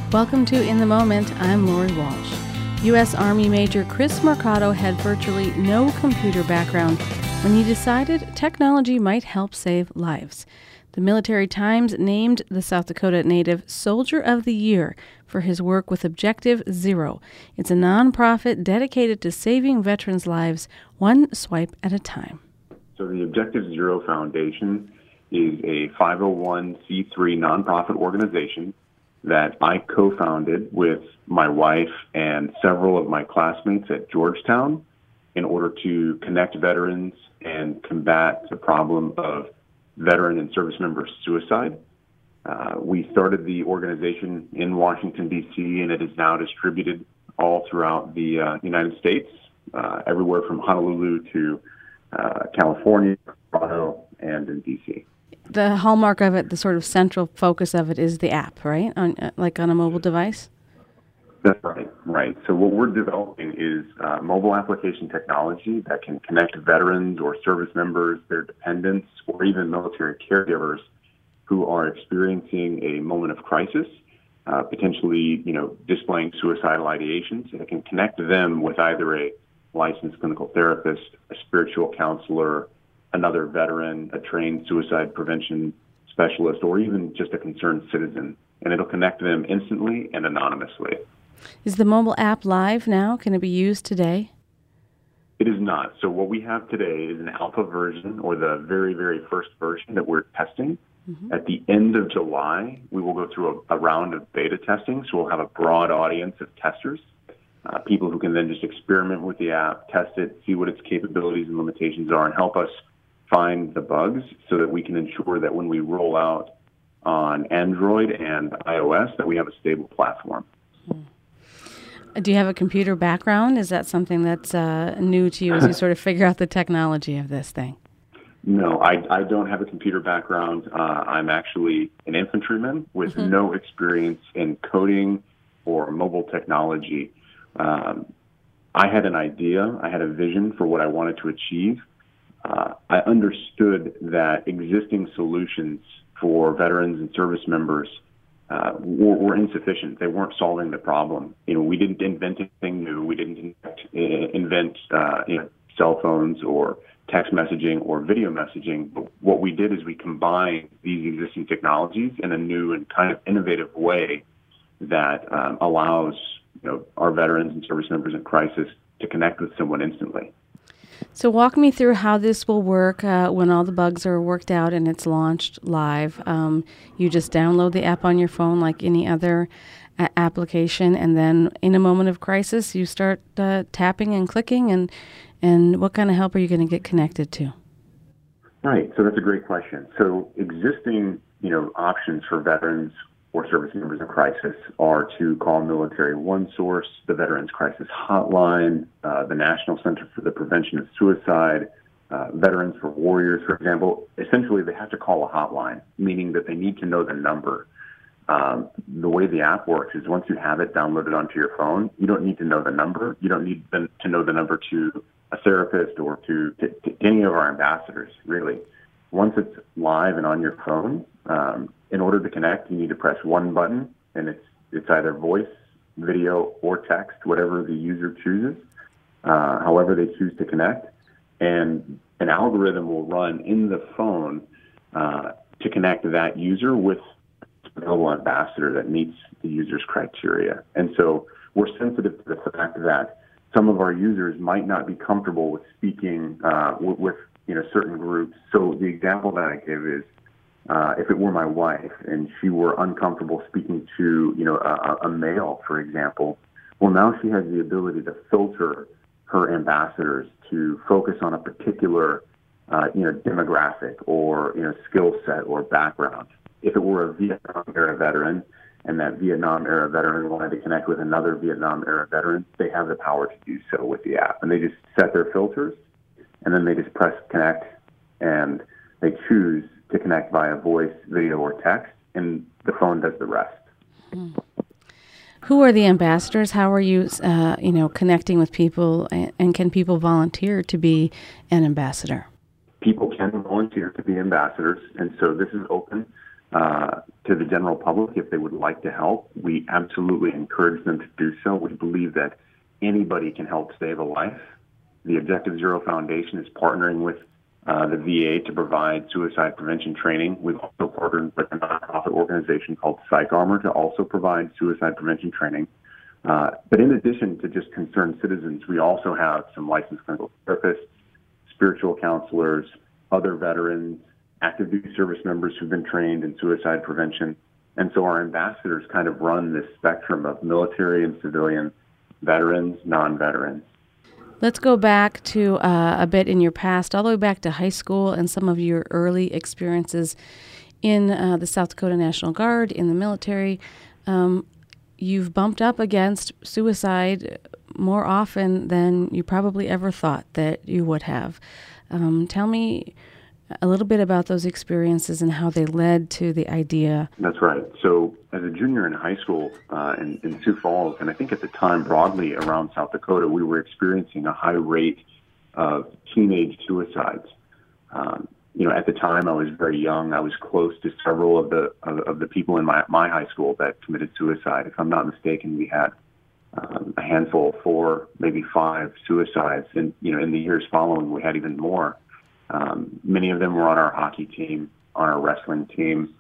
Welcome to In the Moment. I'm Lori Walsh. U.S. Army Major Chris Mercado had virtually no computer background when he decided technology might help save lives. The Military Times named the South Dakota native Soldier of the Year for his work with Objective Zero. It's a nonprofit dedicated to saving veterans' lives one swipe at a time. So the Objective Zero Foundation is a 501c3 nonprofit organization that I co-founded with my wife and several of my classmates at Georgetown in order to connect veterans and combat the problem of veteran and service member suicide. We started the organization in Washington, D.C., and it is now distributed all throughout the United States, everywhere from Honolulu to California, Colorado, and in D.C. The hallmark of it, the sort of central focus of it, is the app, right? Like on a mobile device? That's right. So what we're developing is mobile application technology that can connect veterans or service members, their dependents, or even military caregivers who are experiencing a moment of crisis, potentially, displaying suicidal ideations. And it can connect them with either a licensed clinical therapist, a spiritual counselor, another veteran, a trained suicide prevention specialist, or even just a concerned citizen. And it'll connect them instantly and anonymously. Is the mobile app live now? Can it be used today? It is not. So what we have today is an alpha version, or the very, very first version that we're testing. Mm-hmm. At the end of July, we will go through a round of beta testing. So we'll have a broad audience of testers, people who can then just experiment with the app, test it, see what its capabilities and limitations are, and help us find the bugs so that we can ensure that when we roll out on Android and iOS, that we have a stable platform. Do you have a computer background? Is that something that's new to you as you sort of figure out the technology of this thing? No, I don't have a computer background. I'm actually an infantryman with no experience in coding or mobile technology. I had an idea. I had a vision for what I wanted to achieve. I understood that existing solutions for veterans and service members were insufficient. They weren't solving the problem. We didn't invent anything new. We didn't invent cell phones or text messaging or video messaging. But what we did is we combined these existing technologies in a new and kind of innovative way that allows our veterans and service members in crisis to connect with someone instantly. So walk me through how this will work when all the bugs are worked out and it's launched live. You just download the app on your phone like any other application, and then in a moment of crisis, you start tapping and clicking, and what kind of help are you going to get connected to? Right. So that's a great question. So existing, options for veterans or service members in crisis are to call Military One Source, the Veterans Crisis Hotline, the National Center for the Prevention of Suicide, Veterans for Warriors, for example. Essentially, they have to call a hotline, meaning that they need to know the number. The way the app works is once you have it downloaded onto your phone, you don't need to know the number. You don't need to know the number to a therapist or to any of our ambassadors, really. Once it's live and on your phone, in order to connect, you need to press one button, and it's either voice, video, or text, whatever the user chooses, however they choose to connect. And an algorithm will run in the phone to connect that user with a available ambassador that meets the user's criteria. And so we're sensitive to the fact that some of our users might not be comfortable with speaking with certain groups. So the example that I give is, if it were my wife and she were uncomfortable speaking to, a male, for example, well, now she has the ability to filter her ambassadors to focus on a particular, demographic or, skill set or background. If it were a Vietnam-era veteran and that Vietnam-era veteran wanted to connect with another Vietnam-era veteran, they have the power to do so with the app. And they just set their filters, and then they just press connect, and they choose to connect via voice, video, or text, and the phone does the rest. Who are the ambassadors? How are you, connecting with people, and can people volunteer to be an ambassador? People can volunteer to be ambassadors, and so this is open to to the general public, if they would like to help, we absolutely encourage them to do so. We believe that anybody can help save a life. The Objective Zero Foundation is partnering with the VA to provide suicide prevention training. We've also partnered with a nonprofit organization called PsychArmor to also provide suicide prevention training. But in addition to just concerned citizens, we also have some licensed clinical therapists, spiritual counselors, other veterans, active duty service members who've been trained in suicide prevention. And so our ambassadors kind of run this spectrum of military and civilian, veterans, non-veterans. Let's go back to a bit in your past, all the way back to high school and some of your early experiences in the South Dakota National Guard, in the military. You've bumped up against suicide more often than you probably ever thought that you would have. Tell me a little bit about those experiences and how they led to the idea. That's right. So as a junior in high school in Sioux Falls, and I think at the time broadly around South Dakota, we were experiencing a high rate of teenage suicides. At the time I was very young. I was close to several of the people in my high school that committed suicide. If I'm not mistaken, we had a handful, 4, maybe 5 suicides. And, in the years following, we had even more. Many of them were on our hockey team, on our wrestling team,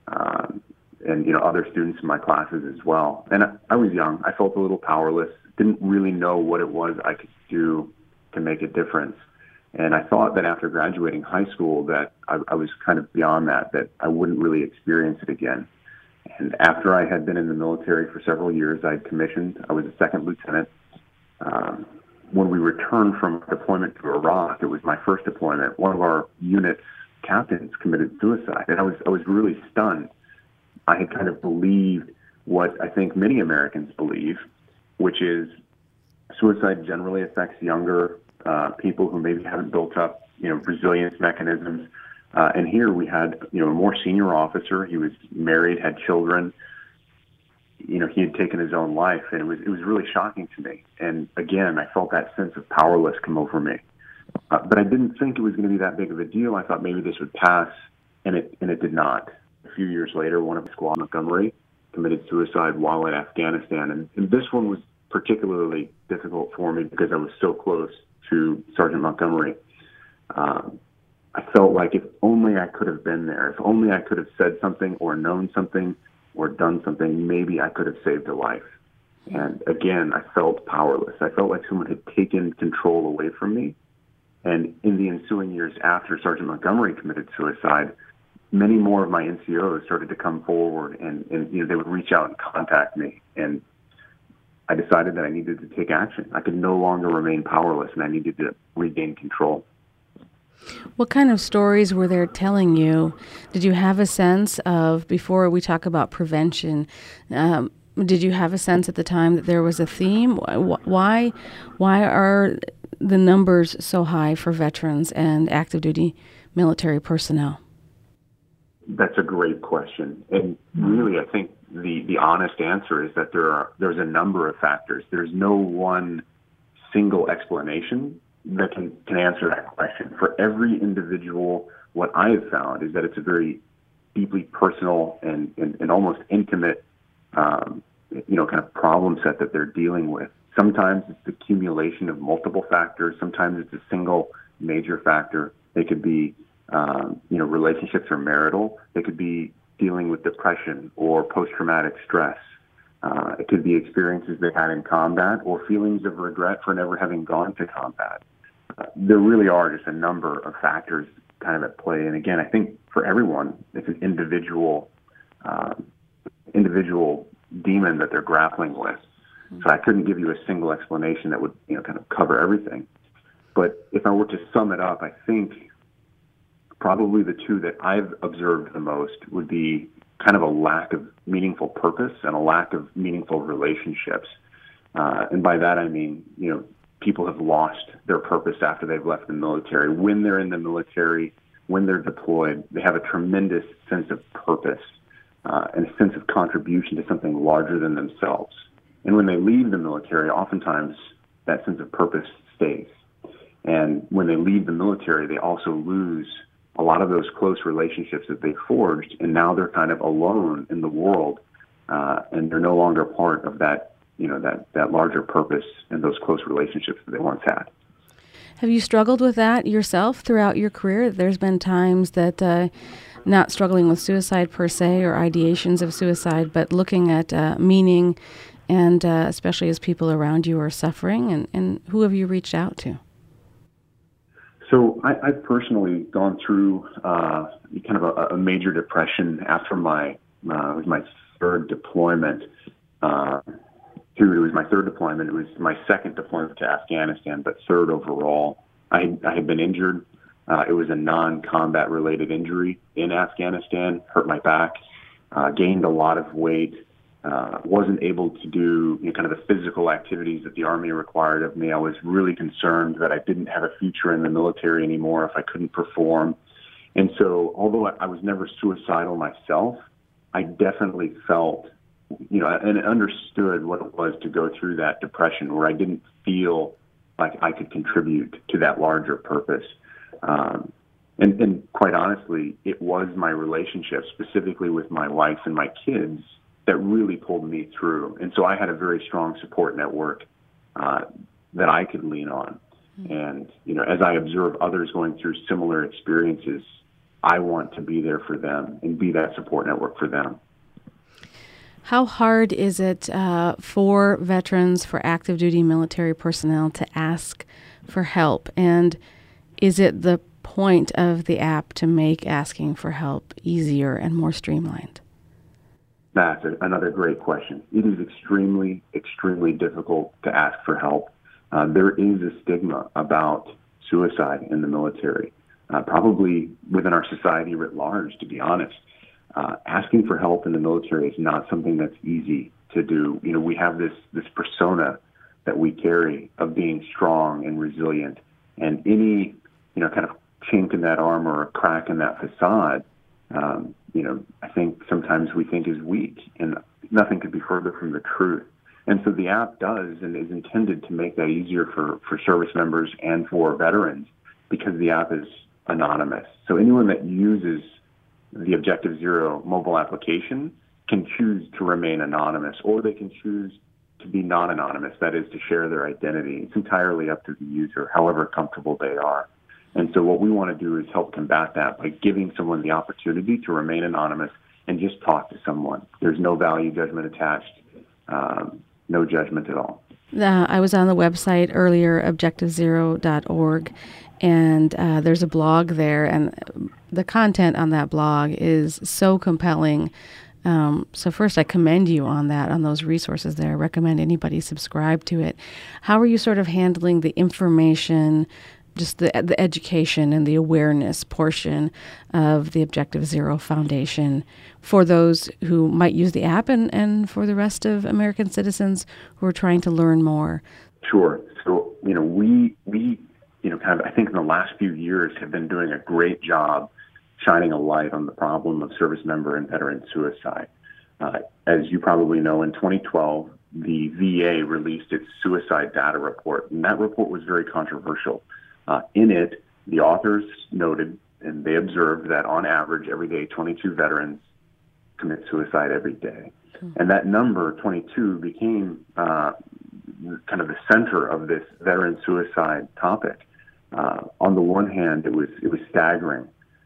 and other students in my classes as well. And I was young. I felt a little powerless, didn't really know what it was I could do to make a difference. And I thought that after graduating high school that I was kind of beyond that I wouldn't really experience it again. And after I had been in the military for several years, I commissioned. I was a second lieutenant. When we returned from deployment to Iraq, it was my first deployment. One of our unit's captains committed suicide, and I was really stunned. I had kind of believed what I think many Americans believe, which is suicide generally affects younger people who maybe haven't built up, resilience mechanisms. And here we had, a more senior officer. He was married, had children. He had taken his own life, and it was really shocking to me. And again, I felt that sense of powerless come over me. But I didn't think it was going to be that big of a deal. I thought maybe this would pass, and it did not. A few years later, one of the squad, Montgomery, committed suicide while in Afghanistan. And this one was particularly difficult for me because I was so close to Sergeant Montgomery. I felt like if only I could have been there, if only I could have said something or known something or done something, maybe I could have saved a life. And again, I felt powerless. I felt like someone had taken control away from me. And in the ensuing years after Sergeant Montgomery committed suicide, many more of my NCOs started to come forward and they would reach out and contact me. And I decided that I needed to take action. I could no longer remain powerless, and I needed to regain control. What kind of stories were they telling you? Did you have a sense of, before we talk about prevention, did you have a sense at the time that there was a theme? Why are the numbers so high for veterans and active duty military personnel? That's a great question. And really, I think the honest answer is that there's a number of factors. There's no one single explanation that can answer that question. For every individual, what I have found is that it's a very deeply personal and almost intimate, kind of problem set that they're dealing with. Sometimes it's the accumulation of multiple factors. Sometimes it's a single major factor. They could be, relationships or marital. They could be dealing with depression or post-traumatic stress. It could be experiences they had in combat or feelings of regret for never having gone to combat. There really are just a number of factors kind of at play. And again, I think for everyone, it's an individual demon that they're grappling with. So I couldn't give you a single explanation that would, kind of cover everything. But if I were to sum it up, I think probably the two that I've observed the most would be kind of a lack of meaningful purpose and a lack of meaningful relationships. And by that, I mean, people have lost their purpose after they've left the military. When they're in the military, when they're deployed, they have a tremendous sense of purpose and a sense of contribution to something larger than themselves. And when they leave the military, oftentimes that sense of purpose stays. And when they leave the military, they also lose a lot of those close relationships that they forged, and now they're kind of alone in the world, and they're no longer part of that, that larger purpose and those close relationships that they once had. Have you struggled with that yourself throughout your career? There's been times that not struggling with suicide per se or ideations of suicide, but looking at meaning, and especially as people around you are suffering, and who have you reached out to? So I've personally gone through kind of a major depression after it was my third deployment. It was my third deployment. It was my second deployment to Afghanistan, but third overall. I had been injured. It was a non-combat related injury in Afghanistan, hurt my back, gained a lot of weight, wasn't able to do kind of the physical activities that the Army required of me. I was really concerned that I didn't have a future in the military anymore if I couldn't perform. And so although I was never suicidal myself, I definitely felt and understood what it was to go through that depression where I didn't feel like I could contribute to that larger purpose. And quite honestly, it was my relationship, specifically with my wife and my kids, that really pulled me through. And so I had a very strong support network that I could lean on. And, as I observe others going through similar experiences, I want to be there for them and be that support network for them. How hard is it for veterans, for active duty military personnel to ask for help? And is it the point of the app to make asking for help easier and more streamlined? That's another great question. It is extremely, extremely difficult to ask for help. There is a stigma about suicide in the military, probably within our society writ large, to be honest. Asking for help in the military is not something that's easy to do. We have this persona that we carry of being strong and resilient, and any, kind of chink in that armor or crack in that facade, I think sometimes we think is weak, and nothing could be further from the truth. And so the app does and is intended to make that easier for service members and for veterans, because the app is anonymous. So anyone that uses the Objective Zero mobile application can choose to remain anonymous, or they can choose to be non-anonymous, that is, to share their identity. It's entirely up to the user, however comfortable they are. And so what we want to do is help combat that by giving someone the opportunity to remain anonymous and just talk to someone. There's no value judgment attached, no judgment at all. I was on the website earlier, objectivezero.org, and there's a blog there, and the content on that blog is so compelling. So first, I commend you on that, on those resources there. I recommend anybody subscribe to it. How are you sort of handling the information, just the education and the awareness portion of the Objective Zero Foundation for those who might use the app and for the rest of American citizens who are trying to learn more? Sure. So, we kind of, I think in the last few years have been doing a great job shining a light on the problem of service member and veteran suicide. As you probably know, in 2012, the VA released its suicide data report, and that report was very controversial. In it, the authors noted, and they observed, that on average, every day, 22 veterans commit suicide every day. And that number, 22, became kind of the center of this veteran suicide topic. On the one hand, it was staggering,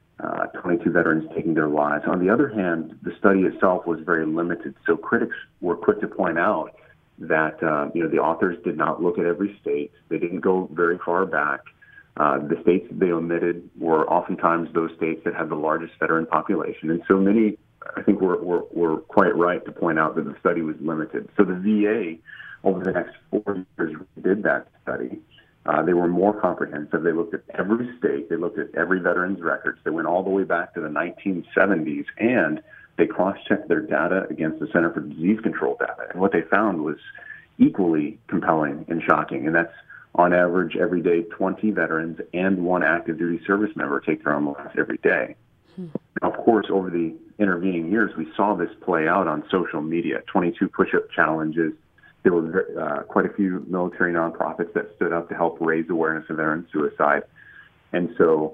22 veterans taking their lives. On the other hand, the study itself was very limited. So critics were quick to point out that the authors did not look at every state. They didn't go very far back. The states that they omitted were oftentimes those states that had the largest veteran population. And so many, I think, were quite right to point out that the study was limited. So the VA, over the next 4 years, did that study. They were more comprehensive. They looked at every state. They looked at every veteran's records. They went all the way back to the 1970s, and they cross-checked their data against the Center for Disease Control data. And what they found was equally compelling and shocking, and that's, on average, every day, 20 veterans and one active duty service member take their own lives every day. Now, of course, over the intervening years, we saw this play out on social media, 22 push-up challenges. There were quite a few military nonprofits that stood up to help raise awareness of veteran suicide. And so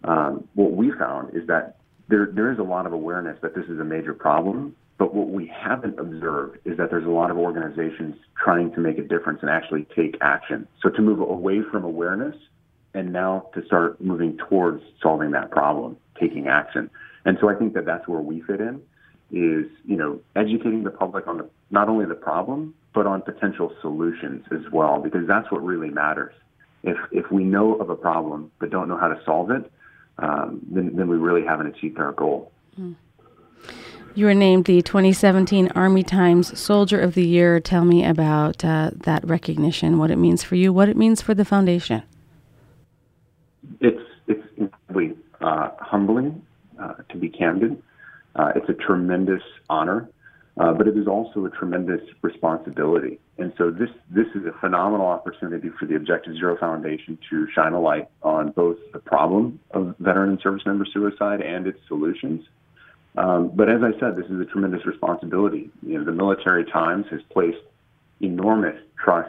what we found is that there is a lot of awareness that this is a major problem, but what we haven't observed is that there's a lot of organizations trying to make a difference and actually take action. So to move away from awareness and now to start moving towards solving that problem, taking action. And so I think that that's where we fit in, is, educating the public on not only the problem, but on potential solutions as well, because that's what really matters. If we know of a problem but don't know how to solve it, then we really haven't achieved our goal. You were named the 2017 Army Times Soldier of the Year. Tell me about that recognition, what it means for you, what it means for the foundation. It's incredibly humbling, to be candid. It's a tremendous honor, but it is also a tremendous responsibility. And so this is a phenomenal opportunity for the Objective Zero Foundation to shine a light on both the problem of veteran and service member suicide and its solutions. But as I said, this is a tremendous responsibility. The Military Times has placed enormous trust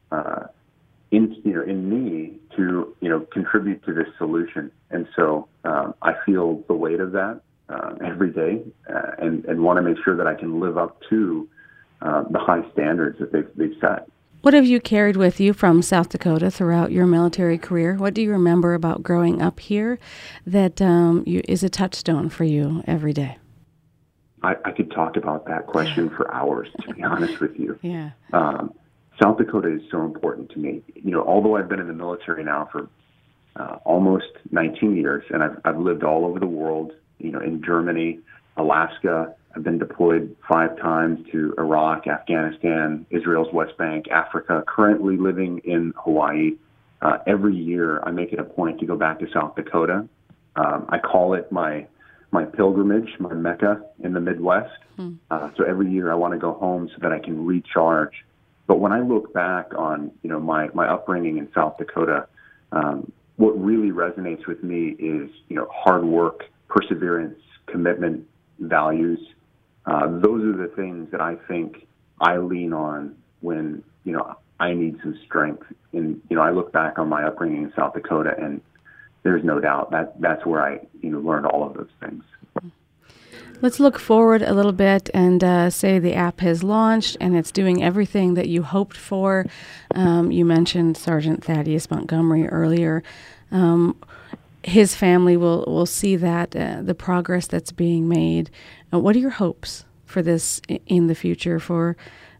in me to contribute to this solution, and so I feel the weight of that every day, and want to make sure that I can live up to the high standards that they've set. What have you carried with you from South Dakota throughout your military career? What do you remember about growing up here that is a touchstone for you every day? I could talk about that question for hours, to be honest with you. Yeah. South Dakota is so important to me. Although I've been in the military now for almost 19 years, and I've lived all over the world, in Germany, Alaska. I've been deployed 5 times to Iraq, Afghanistan, Israel's West Bank, Africa, currently living in Hawaii. Every year I make it a point to go back to South Dakota. I call it my pilgrimage, my Mecca in the Midwest. So every year I want to go home so that I can recharge. But when I look back on, my upbringing in South Dakota, what really resonates with me is, hard work, perseverance, commitment, values. Those are the things that I think I lean on when, I need some strength. And, I look back on my upbringing in South Dakota, and there's no doubt that's where I, learned all of those things. Let's look forward a little bit and say the app has launched and it's doing everything that you hoped for. You mentioned Sergeant Thaddeus Montgomery earlier. His family will see that, the progress that's being made. What are your hopes for this in the future for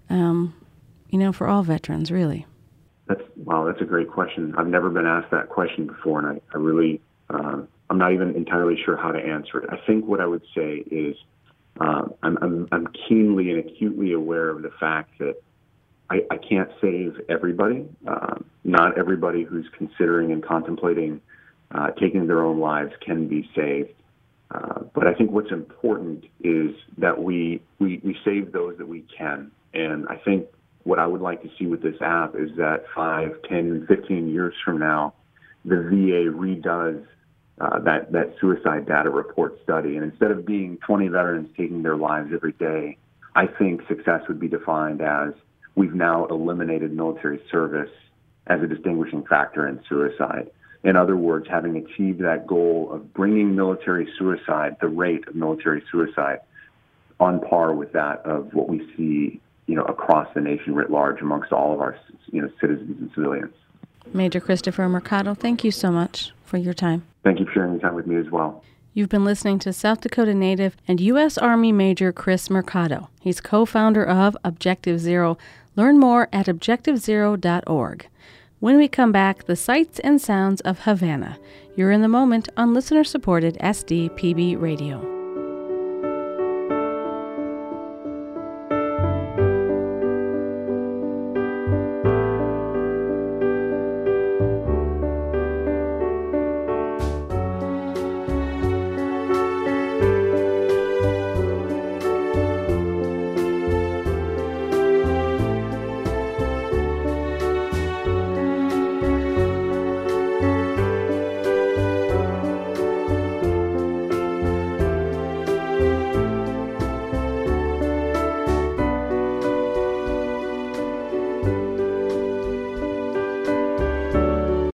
all veterans, really? That's a great question. I've never been asked that question before, and I really, I'm not even entirely sure how to answer it. I think what I would say is I'm keenly and acutely aware of the fact that I can't save everybody. Not everybody who's considering and contemplating taking their own lives can be saved. But I think what's important is that we save those that we can. And I think what I would like to see with this app is that 5, 10, 15 years from now, the VA redoes that suicide data report study. And instead of being 20 veterans taking their lives every day, I think success would be defined as we've now eliminated military service as a distinguishing factor in suicide. In other words, having achieved that goal of bringing military suicide, the rate of military suicide, on par with that of what we see, across the nation writ large amongst all of our, citizens and civilians. Major Christopher Mercado, thank you so much for your time. Thank you for sharing your time with me as well. You've been listening to South Dakota native and U.S. Army Major Chris Mercado. He's co-founder of Objective Zero. Learn more at objectivezero.org. When we come back, the sights and sounds of Havana. You're in the moment on listener-supported SDPB Radio.